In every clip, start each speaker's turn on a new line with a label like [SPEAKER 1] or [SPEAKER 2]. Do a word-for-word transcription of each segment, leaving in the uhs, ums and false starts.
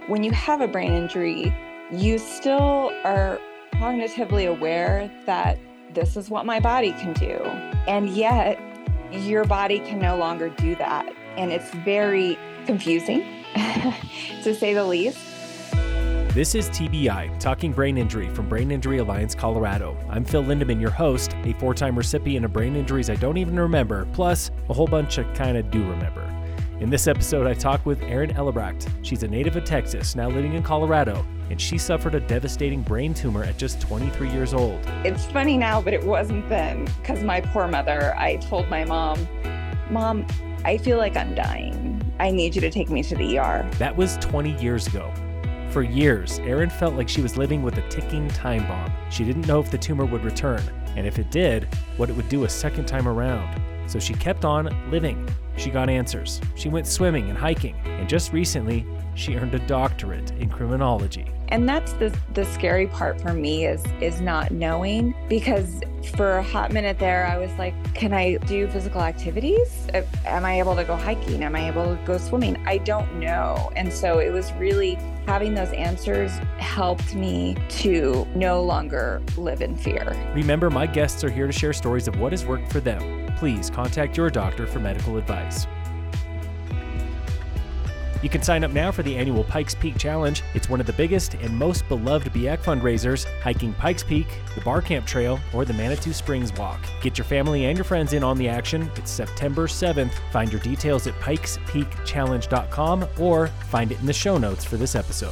[SPEAKER 1] when you have a brain injury, you still are cognitively aware that this is what my body can do. And yet your body can no longer do that. And it's very confusing, to say the least.
[SPEAKER 2] This is T B I, Talking Brain Injury from Brain Injury Alliance, Colorado. I'm Phil Lindeman, your host, a four-time recipient of brain injuries I don't even remember, plus a whole bunch I kind of do remember. In this episode, I talk with Erin Ellebracht. She's a native of Texas, now living in Colorado, and she suffered a devastating brain tumor at just twenty-three years old.
[SPEAKER 1] It's funny now, but it wasn't then, because my poor mother, I told my mom, Mom, I feel like I'm dying. I need you to take me to the E R.
[SPEAKER 2] That was twenty years ago. For years, Erin felt like she was living with a ticking time bomb. She didn't know if the tumor would return, and if it did, what it would do a second time around. So she kept on living. She got answers. She went swimming and hiking, and just recently, she earned a doctorate in criminology.
[SPEAKER 1] And that's the the scary part for me is is not knowing, because for a hot minute there, I was like, can I do physical activities? Am I able to go hiking? Am I able to go swimming? I don't know. And so it was really having those answers helped me to no longer live in fear.
[SPEAKER 2] Remember, my guests are here to share stories of what has worked for them. Please contact your doctor for medical advice. You can sign up now for the annual Pikes Peak Challenge. It's one of the biggest and most beloved B A C fundraisers, hiking Pikes Peak, the Bar Camp Trail, or the Manitou Springs Walk. Get your family and your friends in on the action. It's September seventh. Find your details at pikes peak challenge dot com or find it in the show notes for this episode.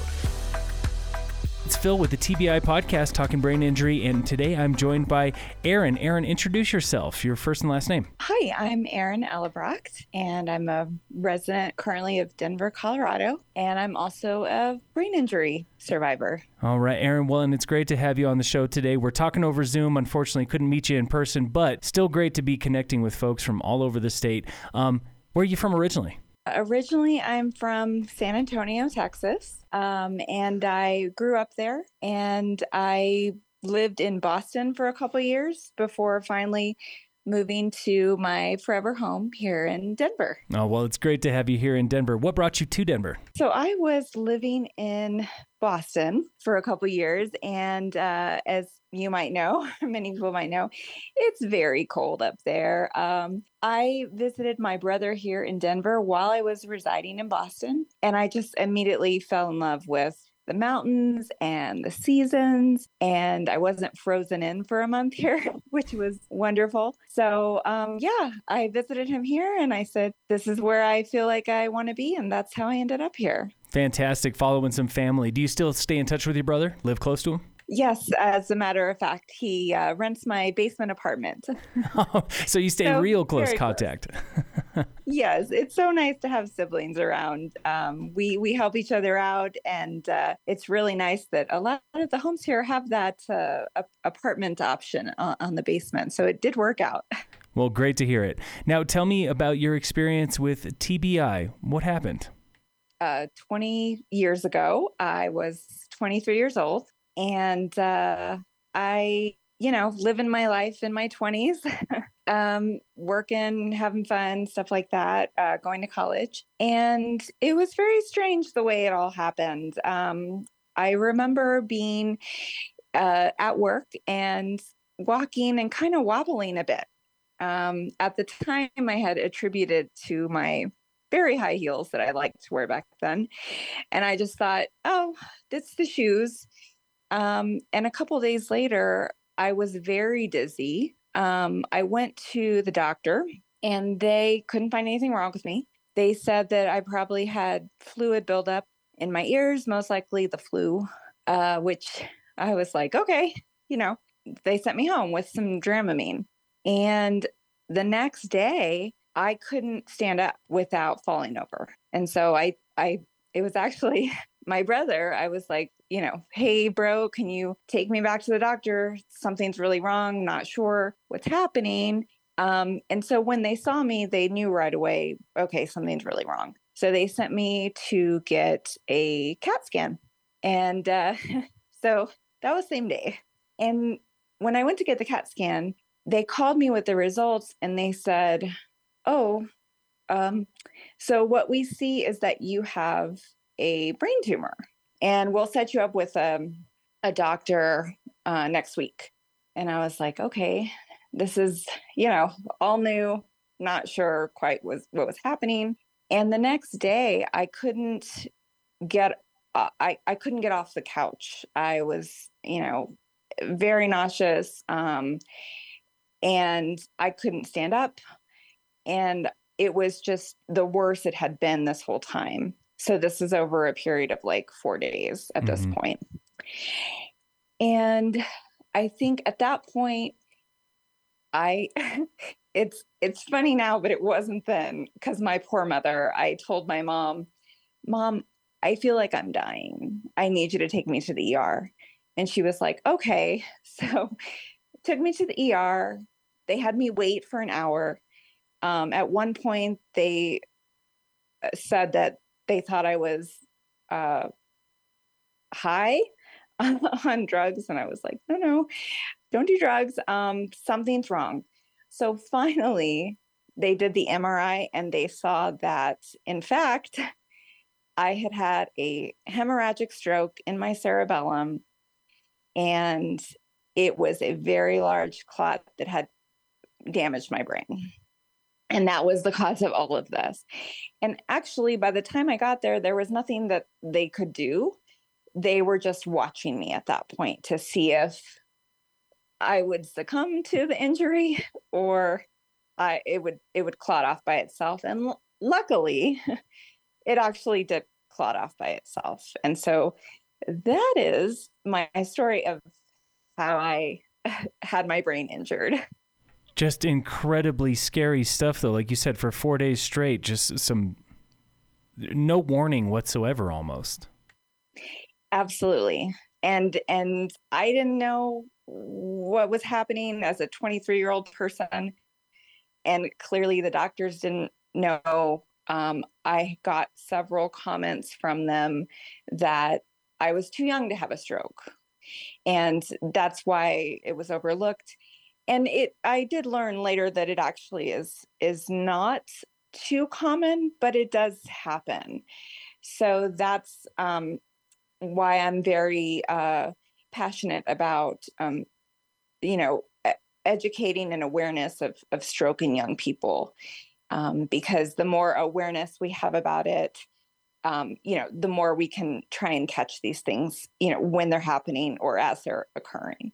[SPEAKER 2] It's Phil with the T B I podcast, Talking Brain Injury, and today I'm joined by Erin. Erin, introduce yourself, your first and last name.
[SPEAKER 1] Hi, I'm Erin Ellebracht, and I'm a resident currently of Denver, Colorado, and I'm also a brain injury survivor.
[SPEAKER 2] All right, Erin, well, and it's great to have you on the show today. We're talking over Zoom. Unfortunately, couldn't meet you in person, but still great to be connecting with folks from all over the state. Um, where are you from originally?
[SPEAKER 1] Originally, I'm from San Antonio, Texas, um, and I grew up there, and I lived in Boston for a couple of years before finally moving to my forever home here in Denver.
[SPEAKER 2] Oh, well, it's great to have you here in Denver. What brought you to Denver?
[SPEAKER 1] So I was living in Boston for a couple of years, and uh, as you might know, many people might know, it's very cold up there. Um, I visited my brother here in Denver while I was residing in Boston, and I just immediately fell in love with the mountains and the seasons, and I wasn't frozen in for a month here, which was wonderful. So um, yeah, I visited him here, and I said, this is where I feel like I want to be, and that's how I ended up here.
[SPEAKER 2] Fantastic, following some family. Do you still stay in touch with your brother? Live close to him?
[SPEAKER 1] Yes, as a matter of fact, he uh, rents my basement apartment.
[SPEAKER 2] Oh, so you stay
[SPEAKER 1] so,
[SPEAKER 2] in real close contact.
[SPEAKER 1] Close. Yes, it's so nice to have siblings around. Um, we we help each other out, and uh, it's really nice that a lot of the homes here have that uh, apartment option on, on the basement. So it did work out.
[SPEAKER 2] Well, great to hear it. Now, tell me about your experience with T B I. What happened?
[SPEAKER 1] Uh, twenty years ago, I was twenty-three years old. And uh, I, you know, living my life in my twenties, um, working, having fun, stuff like that, uh, going to college. And it was very strange the way it all happened. Um, I remember being uh, at work and walking and kind of wobbling a bit. Um, at the time, I had attributed to my very high heels that I liked to wear back then. And I just thought, oh, it's the shoes. Um, and a couple of days later, I was very dizzy. Um, I went to the doctor, and they couldn't find anything wrong with me. They said that I probably had fluid buildup in my ears, most likely the flu, uh, which I was like, okay, you know, they sent me home with some Dramamine. And the next day, I couldn't stand up without falling over. And so I, I, it was actually my brother. I was like, you know, hey, bro, can you take me back to the doctor? Something's really wrong. Not sure what's happening. Um, and so when they saw me, they knew right away, okay, something's really wrong. So they sent me to get a CAT scan. And uh, so that was the same day. And when I went to get the CAT scan, they called me with the results, and they said, oh, um, so what we see is that you have a brain tumor, and we'll set you up with um, a doctor uh, next week. And I was like, okay, this is, you know, all new, not sure quite was what was happening. And the next day I couldn't get, uh, I, I couldn't get off the couch. I was, you know, very nauseous. Um, and I couldn't stand up. And it was just the worst it had been this whole time. So this is over a period of like four days at mm-hmm. this point. And I think at that point, I, it's, it's funny now, but it wasn't then, because my poor mother, I told my mom, Mom, I feel like I'm dying. I need you to take me to the E R. And she was like, okay. So took me to the E R. They had me wait for an hour. Um, at one point, they said that they thought I was uh, high on drugs. And I was like, no, no, don't do drugs. Um, something's wrong. So finally, they did the M R I and they saw that, in fact, I had had a hemorrhagic stroke in my cerebellum, and it was a very large clot that had damaged my brain. And that was the cause of all of this. And actually, by the time I got there, there was nothing that they could do. They were just watching me at that point to see if I would succumb to the injury or I, it would it would clot off by itself. And l- luckily, it actually did clot off by itself. And so that is my story of how I had my brain injured.
[SPEAKER 2] Just incredibly scary stuff, though. Like you said, for four days straight, just some, no warning whatsoever almost.
[SPEAKER 1] Absolutely. And, and I didn't know what was happening as a twenty-three-year-old person. And clearly the doctors didn't know. Um, I got several comments from them that I was too young to have a stroke. And that's why it was overlooked. And it, I did learn later that it actually is, is not too common, but it does happen. So that's um, why I'm very uh, passionate about, um, you know, educating and awareness of, of stroke in young people. Um, because the more awareness we have about it, um, you know, the more we can try and catch these things, you know, when they're happening or as they're occurring.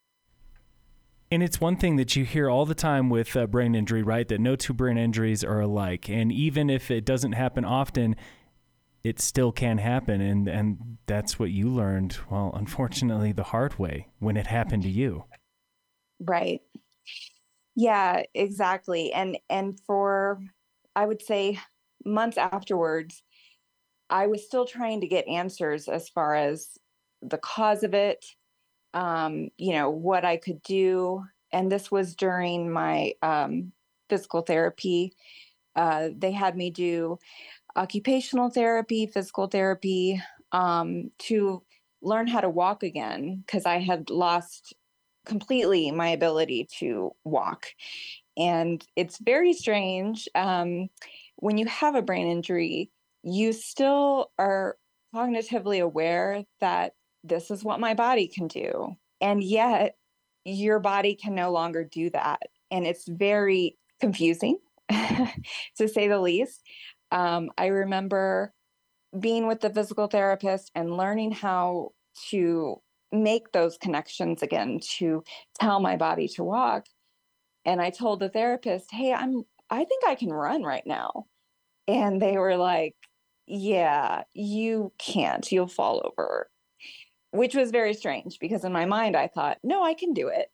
[SPEAKER 2] And it's one thing that you hear all the time with uh, brain injury, right? That no two brain injuries are alike. And even if it doesn't happen often, it still can happen. And, and that's what you learned, well, unfortunately, the hard way when it happened to you.
[SPEAKER 1] Right. Yeah, exactly. And, and for, I would say months afterwards, I was still trying to get answers as far as the cause of it, um, you know, what I could do. And this was during my um, physical therapy. Uh, they had me do occupational therapy, physical therapy, um, to learn how to walk again, because I had lost completely my ability to walk. And it's very strange. Um, when you have a brain injury, you still are cognitively aware that this is what my body can do. And yet your body can no longer do that. And it's very confusing, to say the least. Um, I remember being with the physical therapist and learning how to make those connections again, to tell my body to walk. And I told the therapist, hey, I'm, I think I can run right now. And they were like, yeah, you can't, you'll fall over, which was very strange because in my mind, I thought, no, I can do it.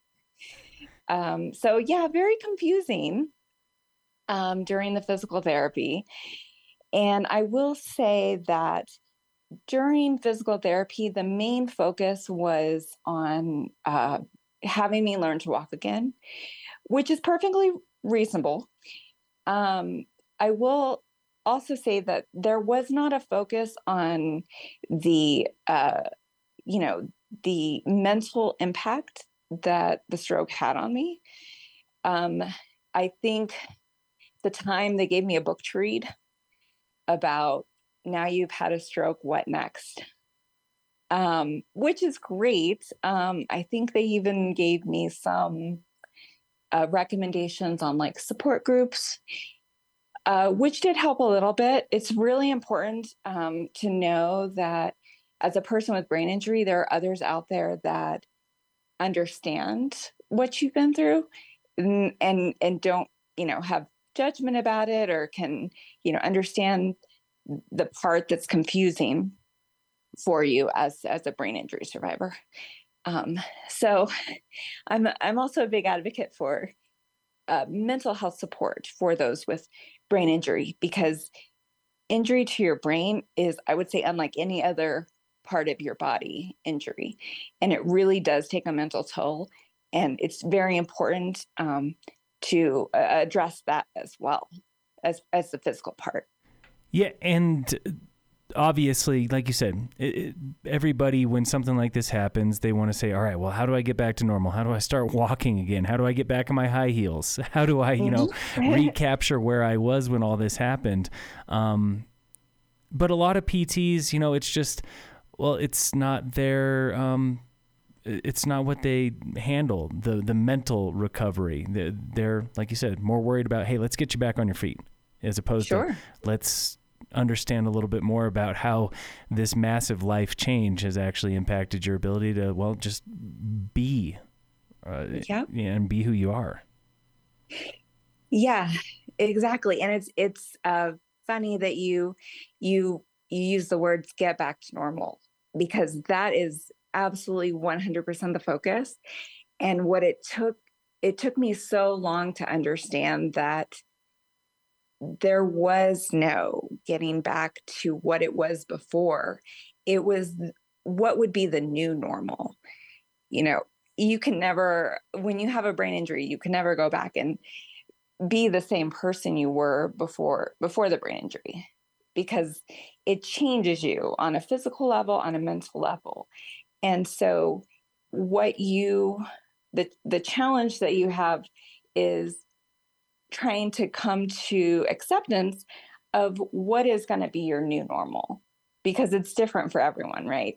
[SPEAKER 1] um, so yeah, very confusing um, during the physical therapy. And I will say that during physical therapy, the main focus was on uh, having me learn to walk again, which is perfectly reasonable. Um, I will also say that there was not a focus on the, uh, you know, the mental impact that the stroke had on me. Um, I think the time they gave me a book to read about now you've had a stroke, what next? Um, which is great. Um, I think they even gave me some uh, recommendations on like support groups, uh, which did help a little bit. It's really important um, to know that as a person with brain injury, there are others out there that understand what you've been through and, and, and don't, you know, have judgment about it, or can, you know, understand the part that's confusing for you as, as a brain injury survivor. Um, so I'm, I'm also a big advocate for uh, mental health support for those with brain injury, because injury to your brain is, I would say, unlike any other part of your body injury. And it really does take a mental toll. And it's very important um, to uh, address that as well as, as the physical part.
[SPEAKER 2] Yeah. And obviously, like you said, it, it, everybody, when something like this happens, they want to say, all right, well, how do I get back to normal? How do I start walking again? How do I get back in my high heels? How do I, you know, recapture where I was when all this happened? Um, but a lot of P Ts, you know, it's just, well, it's not their, um, it's not what they handle, the the mental recovery. They're, they're, like you said, more worried about, hey, let's get you back on your feet, as opposed
[SPEAKER 1] Sure.
[SPEAKER 2] to let's understand a little bit more about how this massive life change has actually impacted your ability to, well, just be, uh,
[SPEAKER 1] yeah.
[SPEAKER 2] and be who you are.
[SPEAKER 1] Yeah, exactly. And it's, it's, uh, funny that you, you, you use the words get back to normal, because that is absolutely one hundred percent the focus. And what it took, it took me so long to understand that there was no getting back to what it was before. It was what would be the new normal. You know, you can never, when you have a brain injury, you can never go back and be the same person you were before, before the brain injury, because it changes you on a physical level, on a mental level. And so what you, the, the challenge that you have is trying to come to acceptance of what is going to be your new normal, because it's different for everyone, right?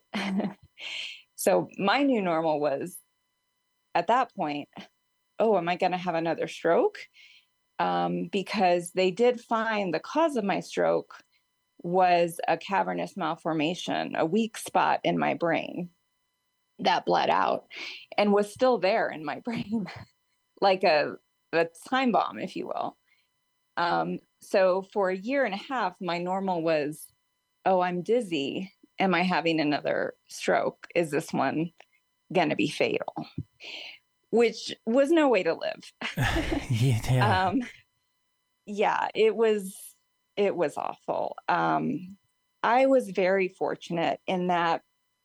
[SPEAKER 1] So my new normal was, at that point, oh, am I going to have another stroke? Um, because they did find the cause of my stroke was a cavernous malformation, a weak spot in my brain that bled out and was still there in my brain, like a, a time bomb, if you will. Um, so for a year and a half, my normal was, oh, I'm dizzy. Am I having another stroke? Is this one going to be fatal? Which was no way to live.
[SPEAKER 2] yeah.
[SPEAKER 1] Um, yeah, it was, it was awful. Um, I was very fortunate in that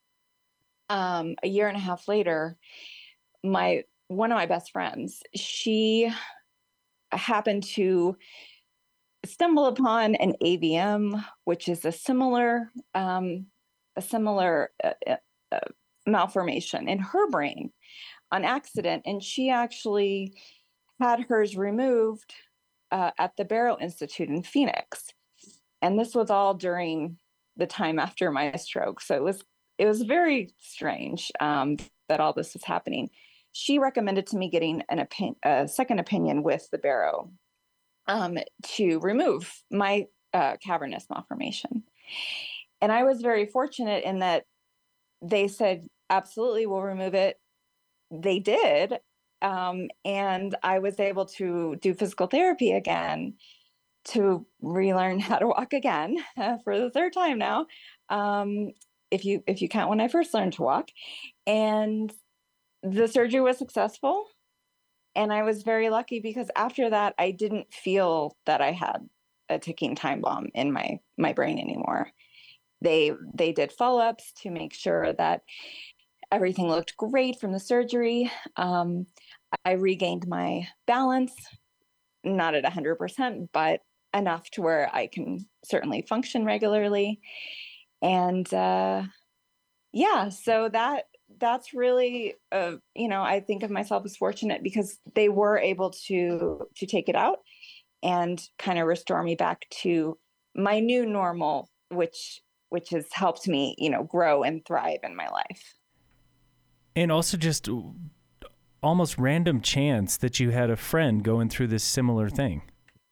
[SPEAKER 1] um, a year and a half later, my, one of my best friends, she happened to stumble upon an A V M, which is a similar, um, a similar uh, uh, malformation in her brain on accident. And she actually had hers removed uh, at the Barrow Institute in Phoenix. And this was all during the time after my stroke. So it was, it was very strange um, that all this was happening. She recommended to me getting an opinion, a second opinion with the Barrow um, to remove my uh, cavernous malformation. And I was very fortunate in that they said, absolutely, we'll remove it. They did. Um, and I was able to do physical therapy again, to relearn how to walk again uh, for the third time now. Um, if you, if you count when I first learned to walk. And the surgery was successful. And I was very lucky because after that, I didn't feel that I had a ticking time bomb in my, my brain anymore. They, they did follow-ups to make sure that everything looked great from the surgery. Um, I regained my balance, not at one hundred percent, but enough to where I can certainly function regularly. And uh, yeah, so that that's really, uh, you know, I think of myself as fortunate because they were able to to take it out and kind of restore me back to my new normal which which has helped me, you know, grow and thrive in my life.
[SPEAKER 2] And also just almost random chance that you had a friend going through this similar thing.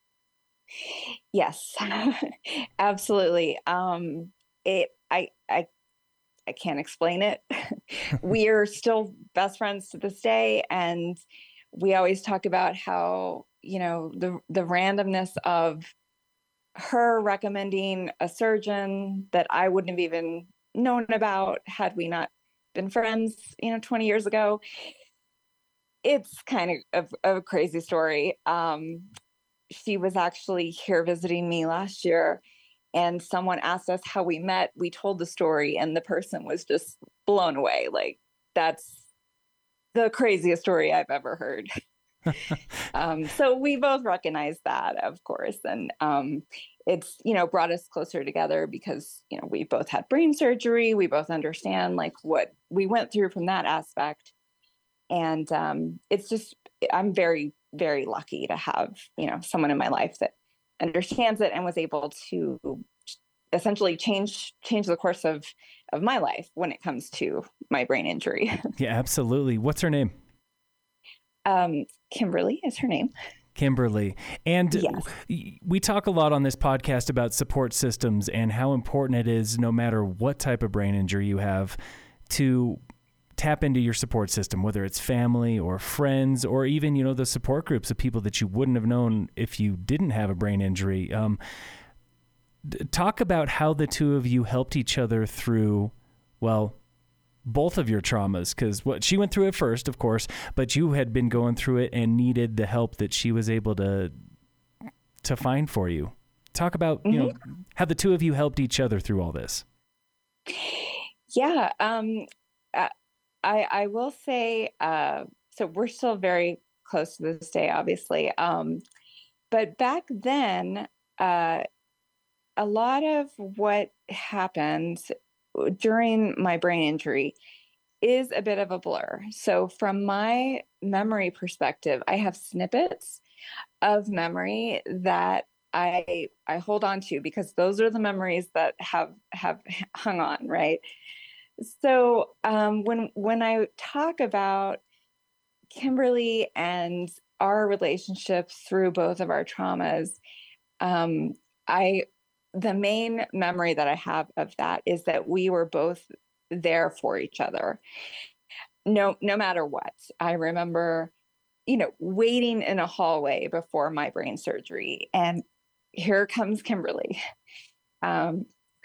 [SPEAKER 1] Yes, absolutely. Um, it, I, I, I can't explain it. We are still best friends to this day. And we always talk about how, you know, the, the randomness of her recommending a surgeon that I wouldn't have even known about had we not been friends, you know, twenty years ago. It's kind of a, a crazy story. Um, she was actually here visiting me last year, and someone asked us how we met. We told the story, and the person was just blown away. Like, that's the craziest story I've ever heard. um, so we both recognize that, of course. And um, it's, you know, brought us closer together because, you know, we both had brain surgery. We both understand like what we went through from that aspect. And um, it's just, I'm very, very lucky to have, you know, someone in my life that understands it and was able to essentially change, change the course of, of my life when it comes to my brain injury.
[SPEAKER 2] Yeah, absolutely. What's her name?
[SPEAKER 1] Um, Kimberly is her name.
[SPEAKER 2] Kimberly. And
[SPEAKER 1] yes.
[SPEAKER 2] We talk a lot on this podcast about support systems and how important it is, no matter what type of brain injury you have, to tap into your support system, whether it's family or friends, or even, you know, the support groups of people that you wouldn't have known if you didn't have a brain injury. Um, talk about how the two of you helped each other through, well, both of your traumas, because what she went through it first, of course, but you had been going through it and needed the help that she was able to to find for you. Talk about, mm-hmm. you know, how the two of you helped each other through all this.
[SPEAKER 1] Yeah, um, I I will say, uh, so we're still very close to this day, obviously. Um, but back then, uh, a lot of what happened during my brain injury is a bit of a blur. So from my memory perspective, I have snippets of memory that I I hold on to because those are the memories that have have hung on, right? So um, when when I talk about Kimberly and our relationship through both of our traumas, um, I the main memory that I have of that is that we were both there for each other. No, no matter what. I remember, you know, waiting in a hallway before my brain surgery, and here comes Kimberly. Um,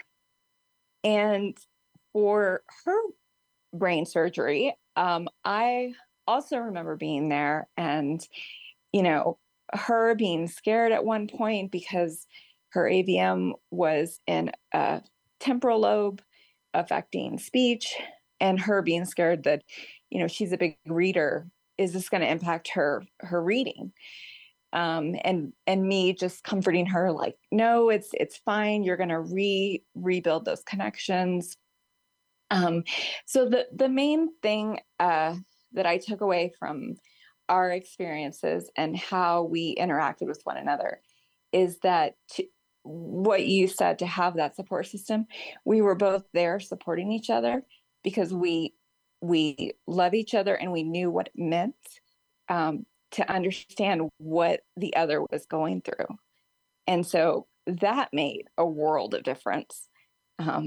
[SPEAKER 1] and for her brain surgery, um, I also remember being there and, you know, her being scared at one point because her A V M was in a temporal lobe affecting speech, and her being scared that, you know, she's a big reader. Is this going to impact her, her reading? Um, and, and me just comforting her like, no, it's, it's fine. You're going to re rebuild those connections. Um, so the, the main thing, uh, that I took away from our experiences and how we interacted with one another is that to, what you said, to have that support system, we were both there supporting each other because we we love each other and we knew what it meant um, to understand what the other was going through. And so that made a world of difference. Um,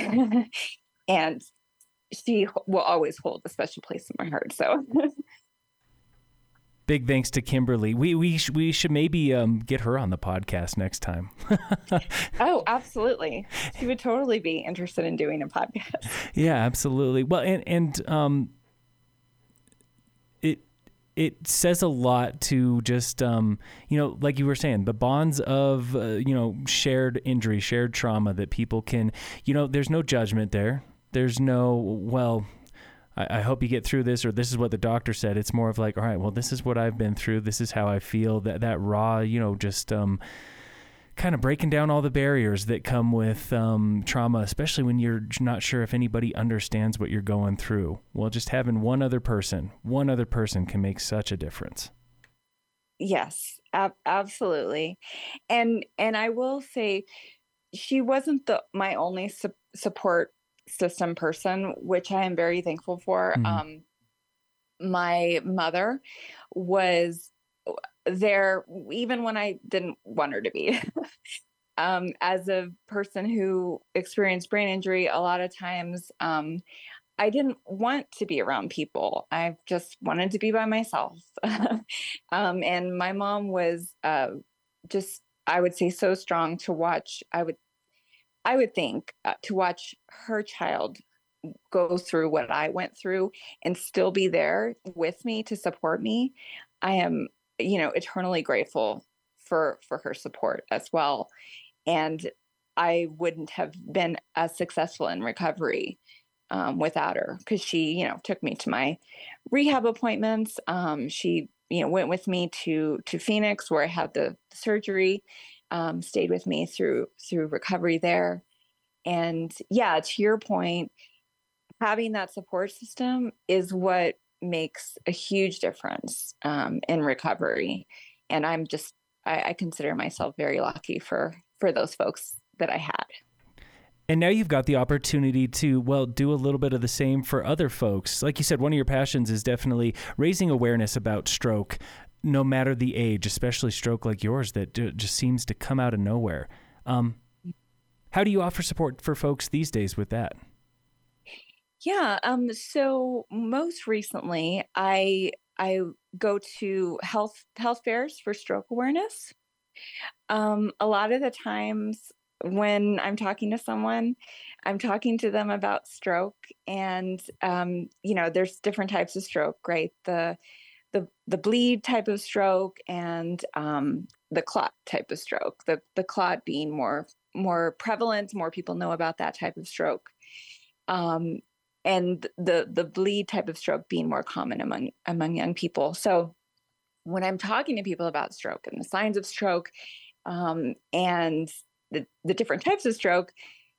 [SPEAKER 1] and she will always hold a special place in my heart. So
[SPEAKER 2] big thanks to Kimberly. We we sh- we should maybe um, get her on the podcast next time.
[SPEAKER 1] Oh, absolutely. She would totally be interested in doing a podcast.
[SPEAKER 2] Yeah, absolutely. Well, and and um, it it says a lot to just um, you know, like you were saying, the bonds of uh, you know, shared injury, shared trauma that people can, you know, there's no judgment there. There's no, well, I, I hope you get through this, or this is what the doctor said. It's more of like, all right, well, this is what I've been through. This is how I feel. That that raw, you know, just um, kind of breaking down all the barriers that come with um, trauma, especially when you're not sure if anybody understands what you're going through. Well, just having one other person, one other person can make such a difference.
[SPEAKER 1] Yes, ab- absolutely. And and I will say, she wasn't the my only su- support system person, which I am very thankful for.
[SPEAKER 2] Mhm.
[SPEAKER 1] Um, my mother was there even when I didn't want her to be. Um, as a person who experienced brain injury, a lot of times um, I didn't want to be around people. I just wanted to be by myself. um, and my mom was uh, just, I would say, so strong to watch. I would, I would think uh, to watch her child go through what I went through and still be there with me to support me. I am, you know, eternally grateful for for her support as well. And I wouldn't have been as successful in recovery um, without her, because she, you know, took me to my rehab appointments. Um, she, you know, went with me to to Phoenix where I had the, the surgery. Um, stayed with me through through recovery there. And yeah, to your point, having that support system is what makes a huge difference um, in recovery. And I'm just, I, I consider myself very lucky for for those folks that I had.
[SPEAKER 2] And now you've got the opportunity to, well, do a little bit of the same for other folks. Like you said, one of your passions is definitely raising awareness about stroke, no matter the age, especially stroke like yours that just seems to come out of nowhere. Um, how do you offer support for folks these days with that?
[SPEAKER 1] Yeah. Um, so most recently, I I go to health health fairs for stroke awareness. Um, a lot of the times when I'm talking to someone, I'm talking to them about stroke, and um, you know, there's different types of stroke, right? The the the bleed type of stroke and um, the clot type of stroke. The the clot being more more prevalent, more people know about that type of stroke. Um, and the the bleed type of stroke being more common among among young people. So when I'm talking to people about stroke and the signs of stroke, um, and the, the different types of stroke,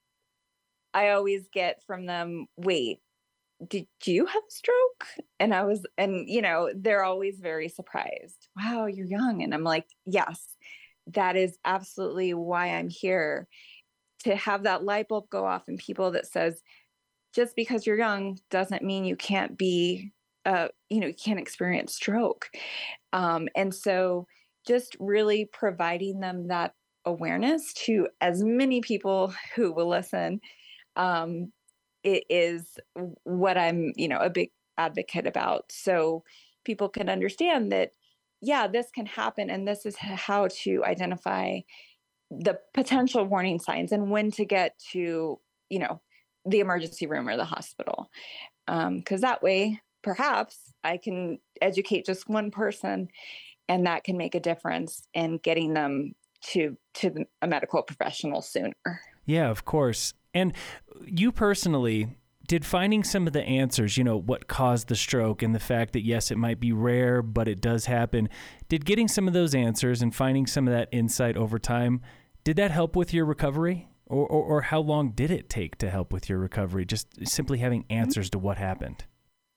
[SPEAKER 1] I always get from them, wait, did you have a stroke? And I was, and you know, they're always very surprised. Wow, you're young. And I'm like, yes, that is absolutely why I'm here, to have that light bulb go off in people that says, just because you're young doesn't mean you can't be, uh, you know, you can't experience stroke. Um, and so just really providing them that awareness to as many people who will listen, um, it is what I'm, you know, a big advocate about. So people can understand that, yeah, this can happen. And this is how to identify the potential warning signs and when to get to, you know, the emergency room or the hospital. Um, cause that way, perhaps I can educate just one person, and that can make a difference in getting them to to a medical professional sooner.
[SPEAKER 2] Yeah, of course. And you personally, did finding some of the answers, you know, what caused the stroke and the fact that, yes, it might be rare, but it does happen, did getting some of those answers and finding some of that insight over time, did that help with your recovery? Or, or, or how long did it take to help with your recovery, just simply having answers to what happened?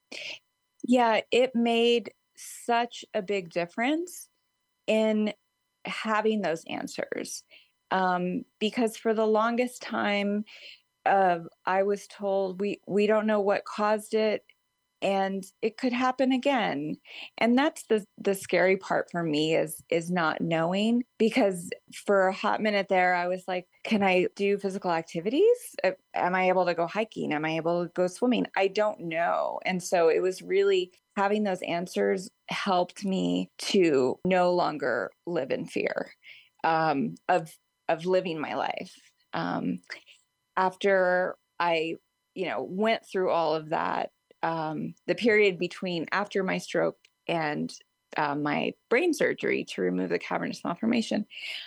[SPEAKER 1] Yeah, it made such a big difference in having those answers. Um, because for the longest time, uh, I was told we we don't know what caused it, and it could happen again. And that's the the scary part for me, is is not knowing, because for a hot minute there I was like, can I do physical activities? Uh, am I able to go hiking? Am I able to go swimming? I don't know. And so it was really, having those answers helped me to no longer live in fear um, of of living my life. Um, after I, you know, went through all of that, um, the period between after my stroke and uh, my brain surgery to remove the cavernous malformation,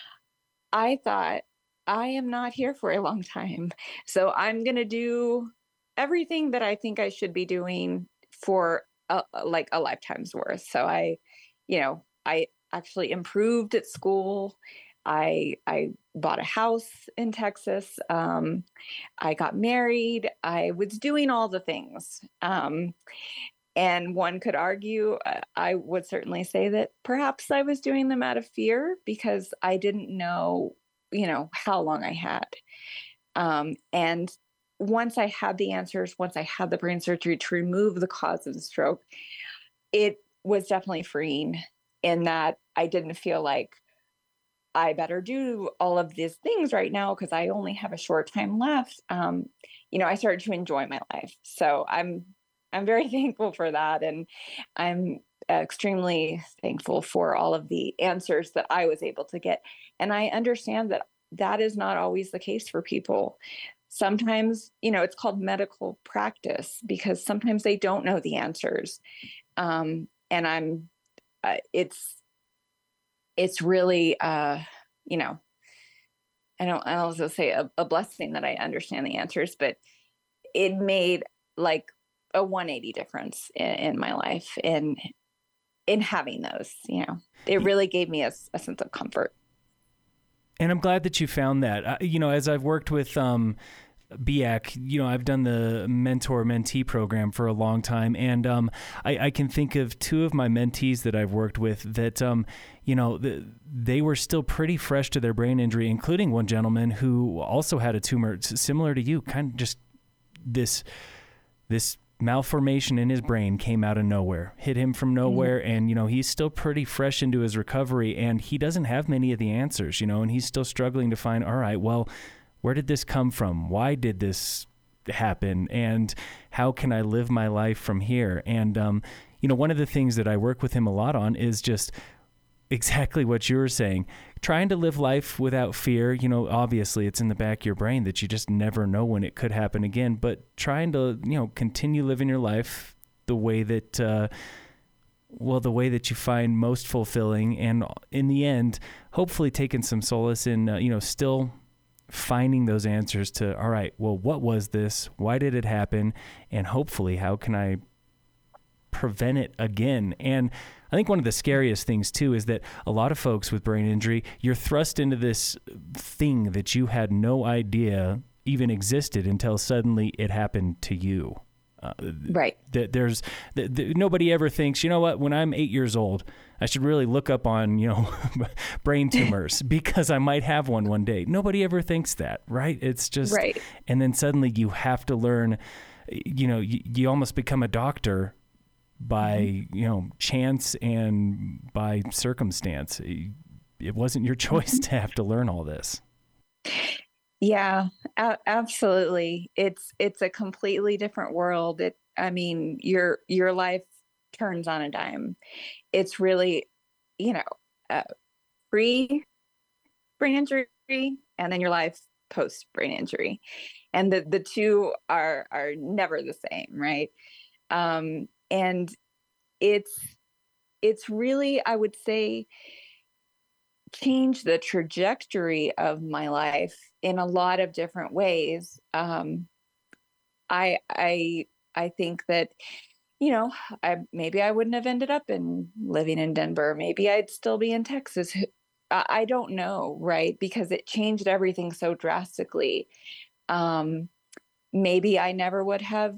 [SPEAKER 1] I thought, I am not here for a long time. So I'm going to do everything that I think I should be doing for a, like a lifetime's worth. So I, you know, I actually improved at school. I I bought a house in Texas. Um, I got married. I was doing all the things. Um, and one could argue, uh, I would certainly say that perhaps I was doing them out of fear, because I didn't know you know, how long I had. Um, and once I had the answers, once I had the brain surgery to remove the cause of the stroke, it was definitely freeing in that I didn't feel like I better do all of these things right now because I only have a short time left. Um, you know, I started to enjoy my life. So I'm I'm very thankful for that. And I'm extremely thankful for all of the answers that I was able to get. And I understand that that is not always the case for people. Sometimes, you know, it's called medical practice because sometimes they don't know the answers. Um, and I'm, uh, it's, it's really, uh, you know, I don't, I also say a, a blessing that I understand the answers, but it made like a one eighty difference in, in my life in, in having those, you know, it really gave me a, a sense of comfort.
[SPEAKER 2] And I'm glad that you found that. Uh, you know, as I've worked with um, B A C, you know, I've done the mentor-mentee program for a long time, and um, I, I can think of two of my mentees that I've worked with that, um, you know, the, they were still pretty fresh to their brain injury, including one gentleman who also had a tumor similar to you, kind of just this this malformation in his brain came out of nowhere, hit him from nowhere. Mm-hmm. And, you know, he's still pretty fresh into his recovery and he doesn't have many of the answers, you know, and he's still struggling to find, all right, well, where did this come from? Why did this happen? And how can I live my life from here? And, um, you know, one of the things that I work with him a lot on is just exactly what you were saying, trying to live life without fear. You know, obviously it's in the back of your brain that you just never know when it could happen again, but trying to, you know, continue living your life the way that, uh, well, the way that you find most fulfilling. And in the end, hopefully taking some solace in, uh, you know, still finding those answers to, all right, well, what was this? Why did it happen? And hopefully, how can I prevent it again? And I think one of the scariest things too is that a lot of folks with brain injury, you're thrust into this thing that you had no idea even existed until suddenly it happened to you. Uh,
[SPEAKER 1] right.
[SPEAKER 2] Th- there's th- th- nobody ever thinks, you know what, when I'm eight years old, I should really look up on, you know, brain tumors because I might have one one day. Nobody ever thinks that, right? It's just,
[SPEAKER 1] right.
[SPEAKER 2] And then suddenly you have to learn, you know, you, you almost become a doctor by, mm-hmm. you know, chance and by circumstance. It wasn't your choice to have to learn all this.
[SPEAKER 1] Yeah, a- absolutely. It's, it's a completely different world. It, I mean, your, your life turns on a dime. It's really, you know, uh, pre brain injury and then your life post brain injury. And the, the two are, are never the same. Right. Um, and it's, it's really, I would say, changed the trajectory of my life in a lot of different ways. Um, I, I, I think that, you know, I, maybe I wouldn't have ended up in living in Denver. Maybe I'd still be in Texas. I, I don't know. Right. Because it changed everything so drastically. Um, maybe I never would have,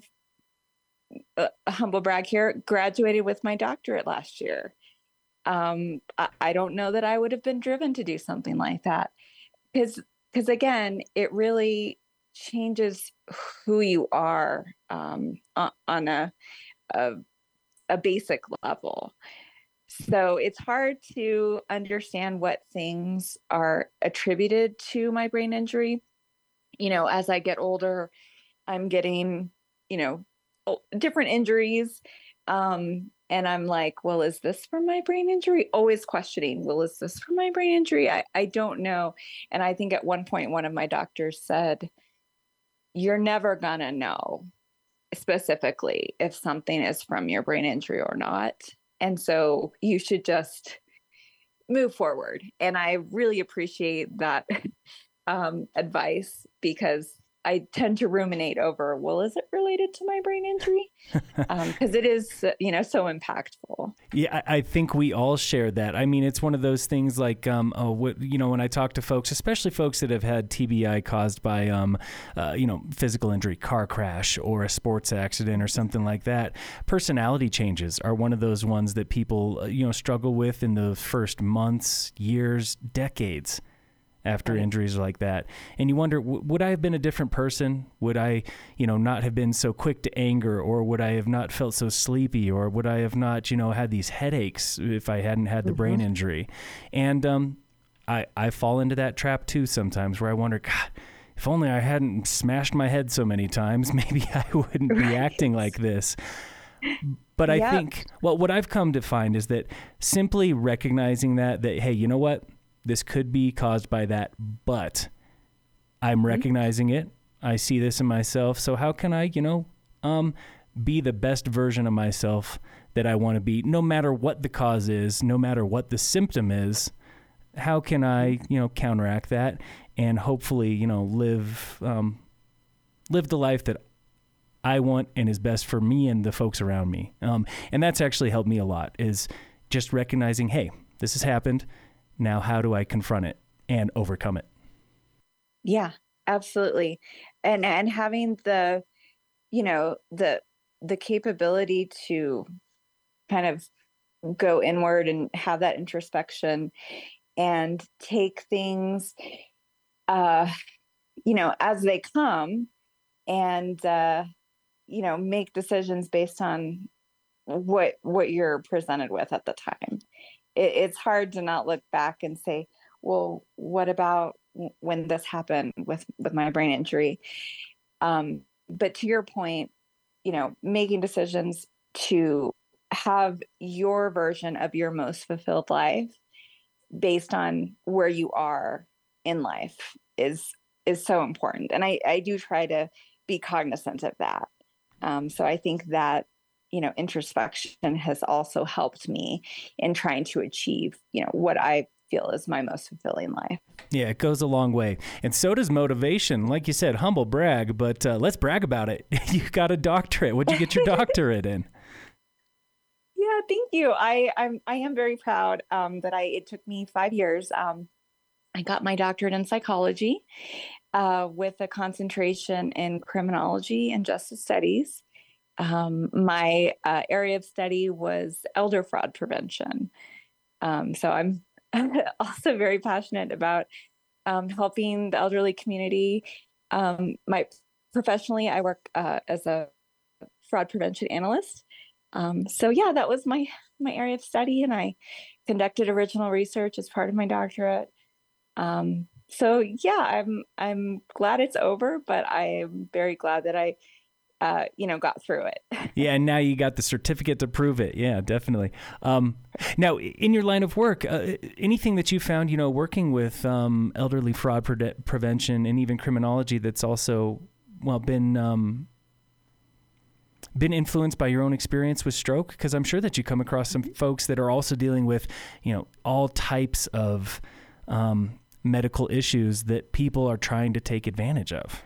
[SPEAKER 1] a, a humble brag here, graduated with my doctorate last year. Um, I, I don't know that I would have been driven to do something like that. Because, because again, it really changes who you are um, on, on a, a a basic level. So it's hard to understand what things are attributed to my brain injury. You know, as I get older, I'm getting, you know, different injuries. Um, and I'm like, well, is this from my brain injury? Always questioning, well, is this from my brain injury? I, I don't know. And I think at one point, one of my doctors said, you're never gonna know specifically if something is from your brain injury or not. And so you should just move forward. And I really appreciate that um, advice because I tend to ruminate over, well, is it related to my brain injury? Because um, it is, you know, so impactful.
[SPEAKER 2] Yeah, I, I think we all share that. I mean, it's one of those things like, um, oh, what, you know, when I talk to folks, especially folks that have had T B I caused by, um, uh, you know, physical injury, car crash or a sports accident or something like that, personality changes are one of those ones that people, uh, you know, struggle with in the first months, years, decades. after injuries like that. And you wonder, w- would I have been a different person? Would I, you know, not have been so quick to anger, or would I have not felt so sleepy, or would I have not, you know, had these headaches if I hadn't had the mm-hmm. brain injury? And um, I, I fall into that trap too sometimes, where I wonder, God, if only I hadn't smashed my head so many times, maybe I wouldn't be right. acting like this. But I yep. think, well, what I've come to find is that simply recognizing that, that, hey, you know what? This could be caused by that, but I'm mm-hmm. recognizing it. I see this in myself. So how can I, you know, um, be the best version of myself that I want to be, no matter what the cause is, no matter what the symptom is? How can I, you know, counteract that and hopefully, you know, live, um, live the life that I want and is best for me and the folks around me. Um, and that's actually helped me a lot, is just recognizing, hey, this has happened. Now, how do I confront it and overcome it?
[SPEAKER 1] Yeah, absolutely. And, and having the, you know, the, the capability to kind of go inward and have that introspection and take things, uh, you know, as they come, and, uh, you know, make decisions based on what, what you're presented with at the time. It, it's hard to not look back and say, well, what about when this happened with, with my brain injury? Um, but to your point, you know, making decisions to have your version of your most fulfilled life based on where you are in life is, is so important. And I, I do try to be cognizant of that. Um, so I think that, you know, introspection has also helped me in trying to achieve, you know, what I feel is my most fulfilling life.
[SPEAKER 2] Yeah, it goes a long way. And so does motivation. Like you said, humble brag, but uh, let's brag about it. You got a doctorate. What'd you get your doctorate in?
[SPEAKER 1] Yeah, thank you. I I'm, I am very proud um, that I, it took me five years. Um, I got my doctorate in psychology uh, with a concentration in criminology and justice studies. Um, my uh, area of study was elder fraud prevention. Um, so I'm also very passionate about um, helping the elderly community. Um, my professionally, I work uh, as a fraud prevention analyst. Um, so yeah, that was my my area of study, and I conducted original research as part of my doctorate. Um, so yeah, I'm I'm glad it's over, but I am very glad that I Uh, you know, got through it.
[SPEAKER 2] Yeah, and now you got the certificate to prove it. Yeah, definitely. Um, now, in your line of work, uh, anything that you found, you know, working with um, elderly fraud pre- prevention and even criminology that's also, well, been um, been influenced by your own experience with stroke? Because I'm sure that you come across some folks that are also dealing with, you know, all types of um, medical issues that people are trying to take advantage of.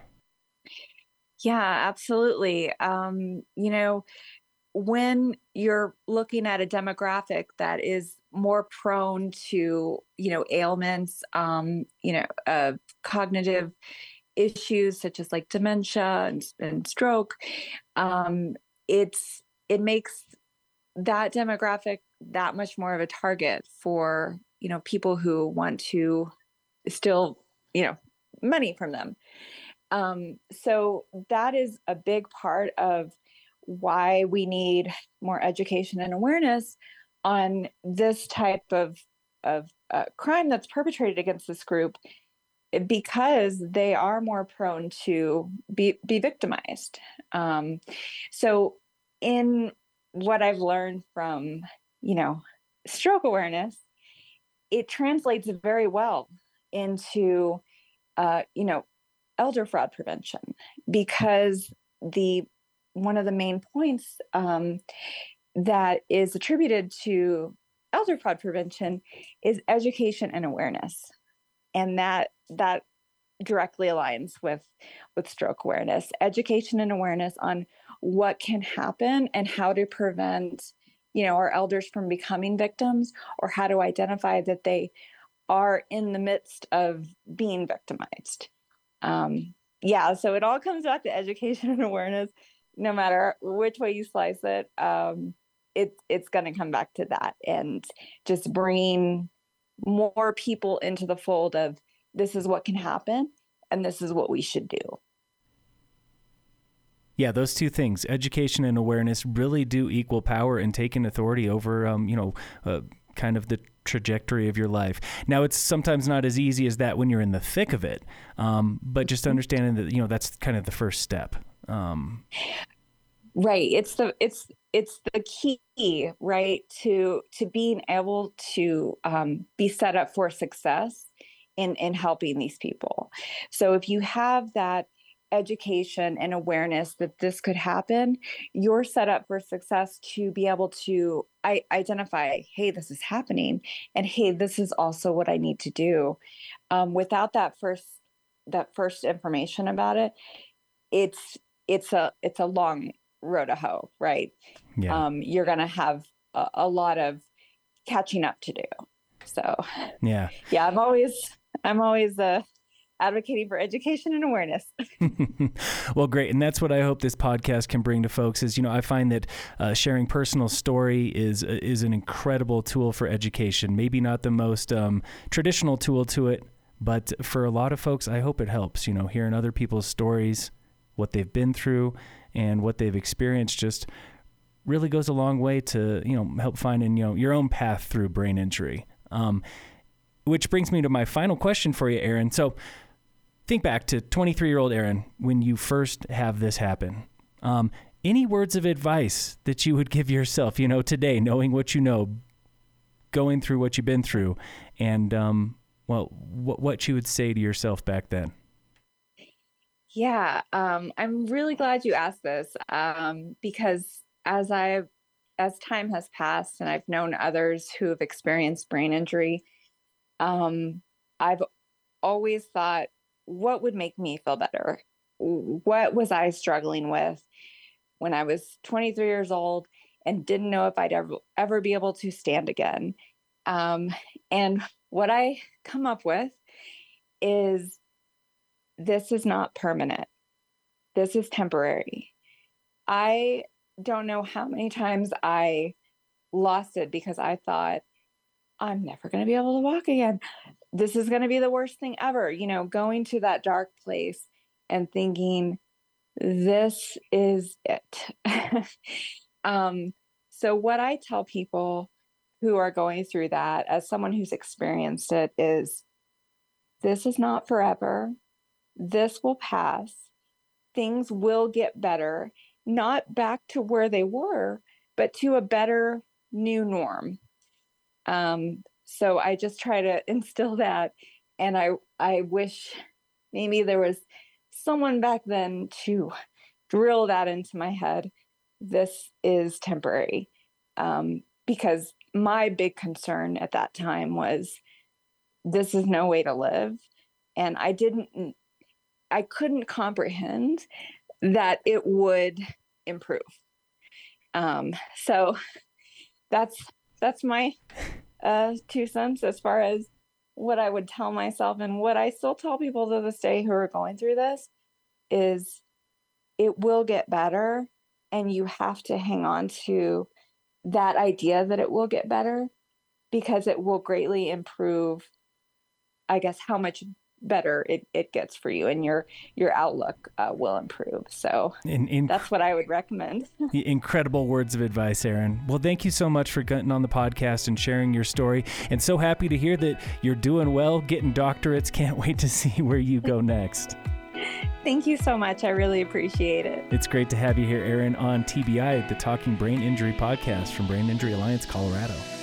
[SPEAKER 1] Yeah, absolutely. Um, you know, when you're looking at a demographic that is more prone to, you know, ailments, um, you know, uh, cognitive issues such as like dementia and, and stroke, um, it's it makes that demographic that much more of a target for, you know, people who want to steal, you know, money from them. Um, so that is a big part of why we need more education and awareness on this type of, of uh, crime that's perpetrated against this group, because they are more prone to be, be victimized. Um, so in what I've learned from, you know, stroke awareness, it translates very well into, uh, you know, elder fraud prevention, because the one of the main points um, that is attributed to elder fraud prevention is education and awareness, and that that directly aligns with with stroke awareness. Education and awareness on what can happen and how to prevent, you know, our elders from becoming victims, or how to identify that they are in the midst of being victimized. Um, yeah, so it all comes back to education and awareness. No matter which way you slice it, um, it it's going to come back to that, and just bringing more people into the fold of this is what can happen, and this is what we should do.
[SPEAKER 2] Yeah, those two things, education and awareness, really do equal power in taking authority over, um, you know, uh, kind of the trajectory of your life. Now, it's sometimes not as easy as that when you're in the thick of it, um, but just understanding that, you know, that's kind of the first step. Um,
[SPEAKER 1] right. It's the it's it's the key, right, to to being able to um, be set up for success in in helping these people. So if you have that education and awareness that this could happen, you're set up for success to be able to I- identify, hey, this is happening, and hey, this is also what I need to do. Um, without that first that first information about it, it's it's a it's a long road to hoe, right?
[SPEAKER 2] Yeah.
[SPEAKER 1] Um, you're gonna have a, a lot of catching up to do. So
[SPEAKER 2] yeah,
[SPEAKER 1] yeah, I'm always I'm always uh advocating for education and awareness.
[SPEAKER 2] Well, great. And that's what I hope this podcast can bring to folks is, you know, I find that uh, sharing personal story is is an incredible tool for education. Maybe not the most um, traditional tool to it, but for a lot of folks, I hope it helps, you know, hearing other people's stories, what they've been through and what they've experienced just really goes a long way to, you know, help finding, you know, your own path through brain injury. Um, which brings me to my final question for you, Erin. So, think back to twenty-three-year-old Erin when you first have this happen. Um, any words of advice that you would give yourself, you know, today, knowing what you know, going through what you've been through, and, um, well, what, what you would say to yourself back then?
[SPEAKER 1] Yeah, um, I'm really glad you asked this um, because as I, as time has passed and I've known others who have experienced brain injury, um, I've always thought, what would make me feel better? What was I struggling with when I was twenty-three years old and didn't know if I'd ever, ever be able to stand again? Um, and what I come up with is this is not permanent. This is temporary. I don't know how many times I lost it because I thought, I'm never going to be able to walk again. This is going to be the worst thing ever. You know, going to that dark place and thinking, this is it. um, so what I tell people who are going through that, as someone who's experienced it, is this is not forever. This will pass. Things will get better, not back to where they were, but to a better new norm. Um, so I just try to instill that. And I, I wish maybe there was someone back then to drill that into my head. This is temporary. Um, because my big concern at that time was this is no way to live. And I didn't, I couldn't comprehend that it would improve. Um, so that's, that's my uh, two cents as far as what I would tell myself, and what I still tell people to this day who are going through this is it will get better, and you have to hang on to that idea that it will get better, because it will greatly improve, I guess, how much better it, it gets for you, and your your outlook uh, will improve. So in, in, that's what I would recommend.
[SPEAKER 2] Incredible words of advice, Erin. Well, thank you so much for getting on the podcast and sharing your story, and so happy to hear that you're doing well, getting doctorates. Can't wait to see where you go next.
[SPEAKER 1] Thank you so much. I really appreciate it.
[SPEAKER 2] It's great to have you here, Erin, on T B I, the Talking Brain Injury podcast from Brain Injury Alliance, Colorado.